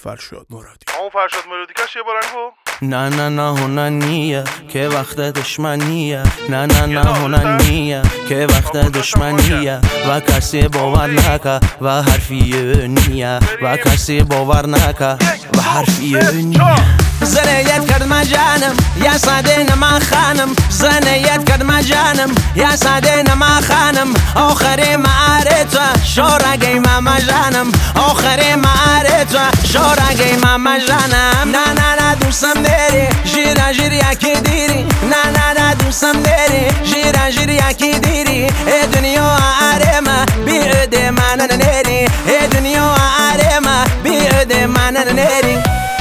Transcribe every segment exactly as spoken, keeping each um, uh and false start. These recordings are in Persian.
فرشاد مرادی. همون فرشاد مرادی کش یه بارنگو نه نه نه هننیه که وقت دشمنیه، نه نه نه هننیه که وقت دشمنیه و کسی باور نکه و حرفی نیه و کسی باور نکه و حرفی نیه. زنیت کرد ما جانم یا ساده نما خانم، زنیت کرد ما جانم یا ساده نما خانم. آخر معارض شورگی ماما جانم، آخر معارض شورگی ماما جانم. نه نه نه دوستم داری جیرا جیر یکی دیری، نه نه نه دوستم داری جیرا جیر یکی دیری. ای دنیا آرما بیاد من نری، ای دنیا آرما بیاد من نری.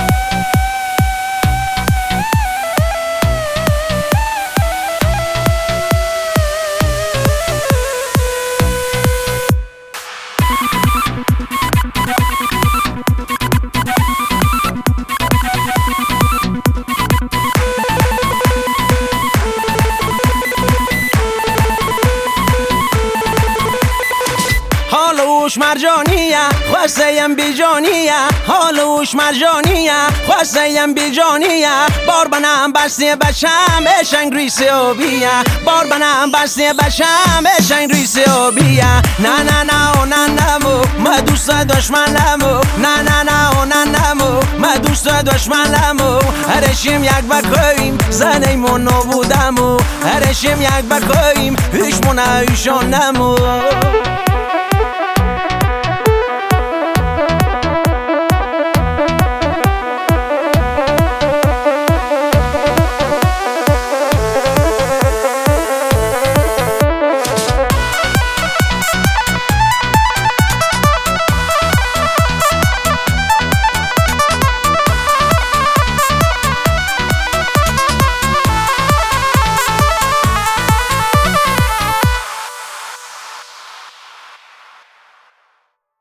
حالوش مرجانیه خواستیم بیجانیه، حالوش مرجانیه خواستیم بیجانیه. بار بنام بسته بشم اشنگ ریسی و بیه، بار بنام بسته بشم اشنگ ریسی و بیه. نه نه نه و نه نمو ما دوست دشمن نمو، نه نه نه و نه نمو ما دوست دشمن نمو. هرشیم یک بکویم زنیمون نبودمو، هرشیم یک بکویم هیچ مون ایشان نمو.